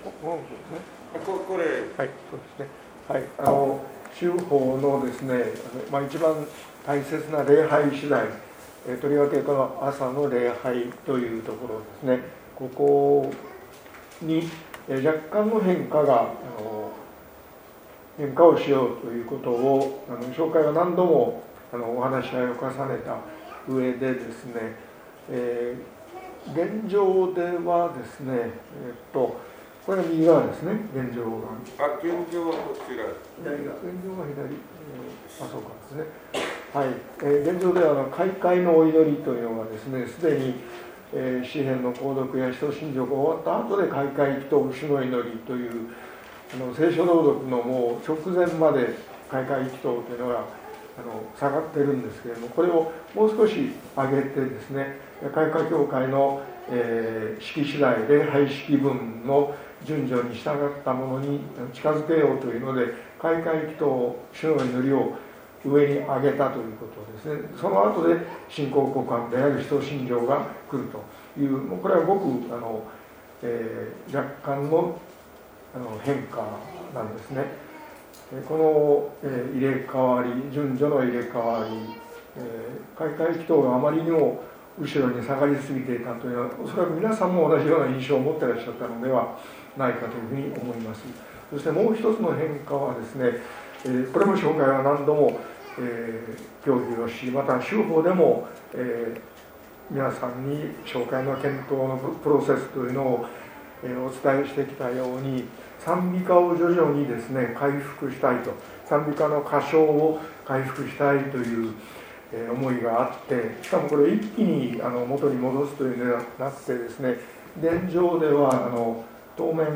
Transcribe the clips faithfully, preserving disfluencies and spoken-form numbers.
ここれ、はい、そうですね。はい、あの宗法のですね、まあ、一番大切な礼拝次第、えとりわけこの朝の礼拝というところですね、ここに若干の変化があの変化をしようということをあの紹介は何度もあのお話し合いを重ねた上でですね、えー、現状ではですね、えー、っとこれが右側ですね、現状が。 あ、現状はこちら。 左が、現状は左、えー、あ、そうかですね。はい、えー、現状ではあの開会のお祈りというのがですね、すでに、えー、詩篇の購読や使徒信条が終わった後で開会祈祷、主の祈りというあの聖書朗読のもう直前まで開会祈祷というのがあの下がってるんですけれども、これをもう少し上げてですね、開会教会の、えー、式次第、礼拝式文の順序に従ったものに近づけようというので、開会祈祷、主の祈りを上に上げたということですね。その後で信仰告白である使徒信条が来るという、もうこれはごくあの、えー、若干のあの変化なんですね。この、えー、入れ替わり、順序の入れ替わり、えー、開会祈祷があまりにも後ろに下がりすぎていたというのは、おそらく皆さんも同じような印象を持っていらっしゃったのではないかというふうに思います。そしてもう一つの変化はですね、えー、これも紹介は何度も、えー、協議をし、また宗法でも、えー、皆さんに紹介の検討のプロセスというのを、えー、お伝えしてきたように、賛美歌を徐々にですね回復したいと、賛美歌の歌唱を回復したいという思いがあって、しかもこれを一気にあの元に戻すというのではなくてですね、現状ではあの当面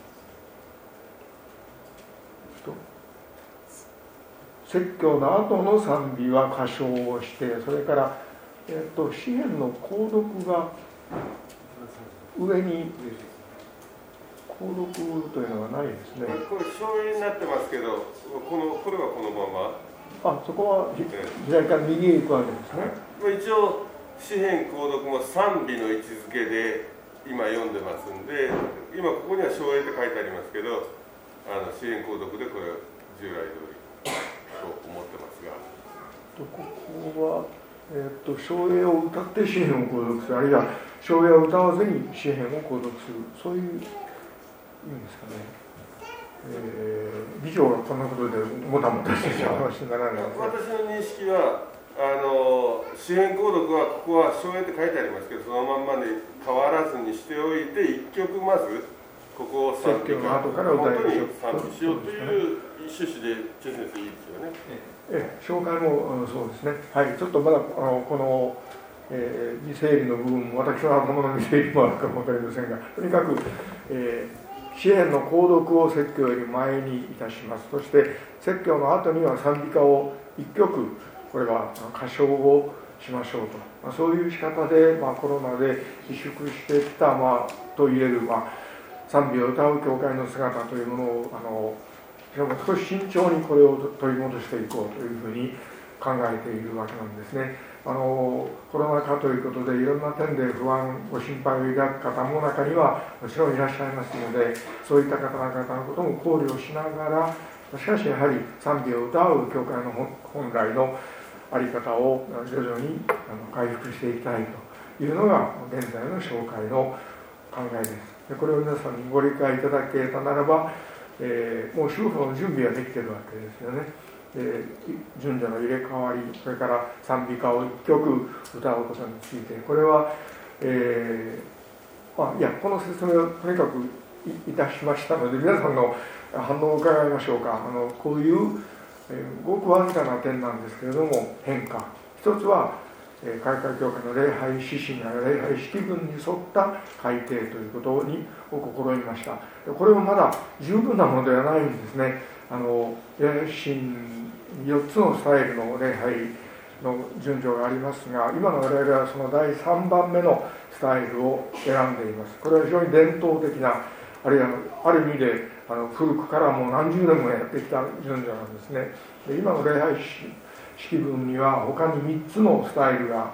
説教の後の賛美は歌唱をして、それから、えっと、詩篇の購読が上に購読というのはないですね。 これ省エになってますけど、このこれはこのまま。 あ、そこは左から右へ行くわけですね。 一応詩篇購読も賛美の位置づけで今読んでますんで、今ここには省エって書いてありますけど、あの詩篇購読でこれ従来通りと思ってますが、 ここは、えー、っと省エを歌って詩篇を購読する、あるいは省エを歌わずに詩篇を購読する、そういういいんですかね。えー、議長がこんなことでもたもたしてしまう話にならないですね。 私の認識は、あの詩篇購読はここは省エって書いてありますけど、そのまんまで変わらずにしておいて、一曲まずここを賛美歌、 後から歌いましょう。 賛美しようという趣旨で中先生いいですよね。 ええ、紹介もそうですね。はい、ちょっとまだあのこの、えー、未整理の部分、私はこの未整理もあるかもわかりませんが、とにかく、えー詩篇の購読を説教より前にいたします。そして説教の後には賛美歌を一曲、これは歌唱をしましょうと、まあ、そういう仕方で、まあ、コロナで萎縮してきた、まあ、といえる、まあ、賛美を歌う教会の姿というものをあの少し慎重にこれを取り戻していこうというふうに考えているわけなんですね。あのコロナ禍ということでいろんな点で不安、ご心配を抱く方も中にはもちろんいらっしゃいますので、そういった方々のことも考慮しながら、しかしやはり賛美を歌う教会の本来の在り方を徐々に回復していきたいというのが現在の教会の考えです。でこれを皆さんにご理解いただけたならば、えー、もう宗法の準備はできているわけですよね。で順序の入れ替わり、それから賛美歌を一曲歌うことについて、これは、えーまあ、いやこの説明をとにかく い, いたしましたので、皆さんの反応を伺いましょうか。あのこういう、えー、ごくわずかな点なんですけれども変化、一つは、えー、開会教会の礼拝指針や礼拝式文に沿った改定ということにを試みました。これもまだ十分なものではないんですね。あの礼拝指針よっつのスタイルの礼拝の順序がありますが、今の我々はそのだいさんばんめのスタイルを選んでいます。これは非常に伝統的な、あるいはある意味であの古くからもう何十年もやってきた順序なんですね。で今の礼拝式文には他にみっつのスタイルが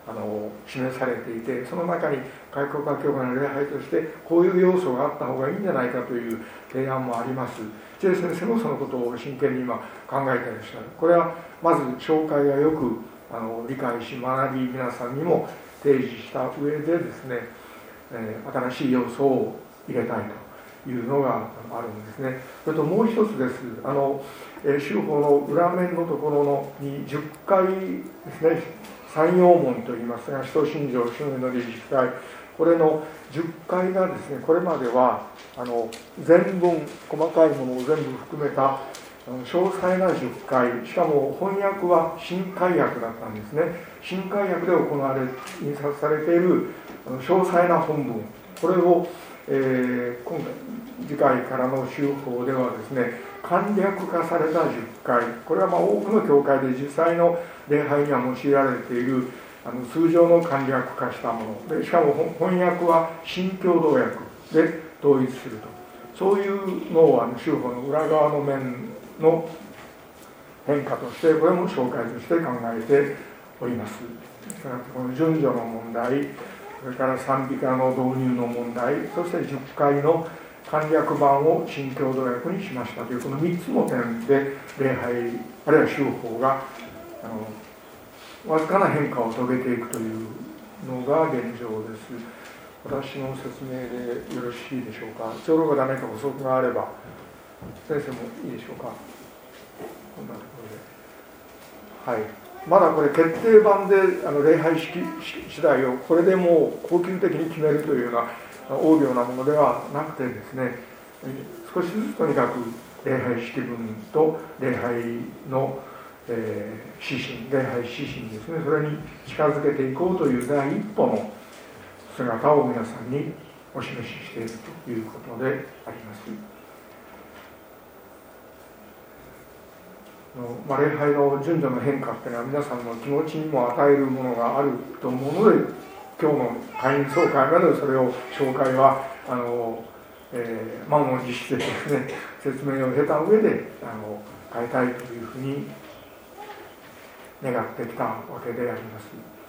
あの示されていて、その中に開国派教会の礼拝としてこういう要素があった方がいいんじゃないかという提案もあります。ジェイ先生もそのことを真剣に今考えていらっしゃる。これはまず紹介がよくあの理解し学び、皆さんにも提示した上でですね、えー、新しい要素を入れたいというのがあるんですね。それともう一つです。あの、えー、修法の裏面のところのにじゅっかいですね、三要門といいますが、使徒信条、主の祈り、実会、これのじゅっかいがですね、これまではあの全文、細かいものを全部含めた詳細なじゅっかい、しかも翻訳は新海訳だったんですね。新海訳で行われ、印刷されている詳細な本文、これを、えー、今回、次回からの修法ではですね、簡略化されたじゅっかい、これはまあ多くの教会で実際の礼拝には用いられているあの通常の簡略化したもので、しかも翻訳は新共同訳で統一すると、そういうのをあの修法の裏側の面の変化として、これも紹介として考えております。この順序の問題、それから賛美歌の導入の問題、そしてじゅっかいの簡略版を新共同訳にしましたという、このみっつの点で礼拝あるいは修法があのわずかな変化を遂げていくというのが現状です。私の説明でよろしいでしょうか。長老が何か補足があれば先生もいいでしょうか。こんなところで、はい、まだこれ決定版であの礼拝式次第をこれでもう恒久的に決めるというような大行なものではなくてですね、少しずつとにかく礼拝式文と礼拝の、えー、指針、礼拝指針ですね、それに近づけていこうという第一歩の姿を皆さんにお示ししているということであります。まあ、礼拝の順序の変化っていうのは皆さんの気持ちにも与えるものがあると思うので、今日の会員総会までそれを紹介はあの、えー、満を持してですね、説明を経た上であの変えたいというふうに願ってきたわけであります。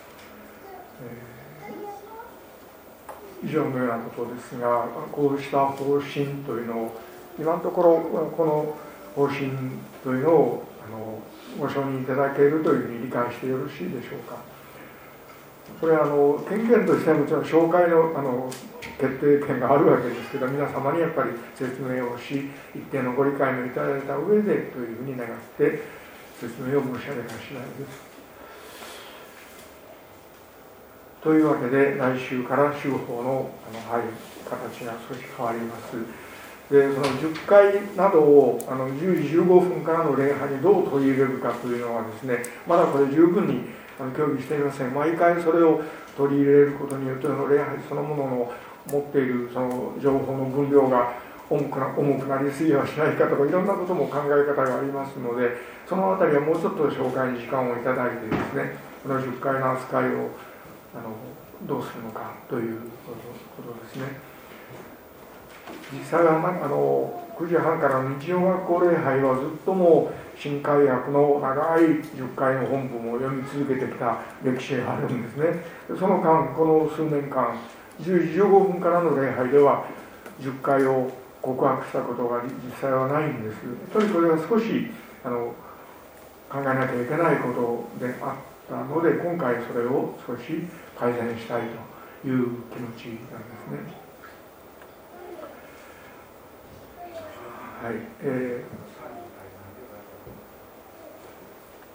えー、以上のようなことですが、こうした方針というのを今のところこの方針というのをあのご承認いただけるというふうに理解してよろしいでしょうか。これはあの権限としてはもちろん紹介 の, あの決定権があるわけですけど、皆様にやっぱり説明をし、一定のご理解もいただいた上でというふうに願って説明を申し上げた次第です。というわけで来週から修法のあの、はい、形が少し変わります。でそのじゅっかいなどをあのじゅうじじゅうごふんからの礼拝にどう取り入れるかというのはですね、まだこれ十分にあの協議していません。毎回それを取り入れることによっての礼拝そのものの持っているその情報の分量が重く な, 重くなりすぎはしないかとか、いろんなことも考え方がありますので、そのあたりはもうちょっと紹介に時間をいただいてですね、このじゅっかいの扱いをあのどうするのかということですね。実際はあのくじはんからの日曜学校礼拝はずっともう新海訳の長いじゅっかいの本文を読み続けてきた歴史があるんですね。その間、この数年間、じゅうじじゅうごふんからの礼拝ではじゅっかいを告白したことが実際はないんです。やっぱりこれは少しあの考えなきゃいけないことであったので、今回それを少し改善したいという気持ちなんですね。はい、えー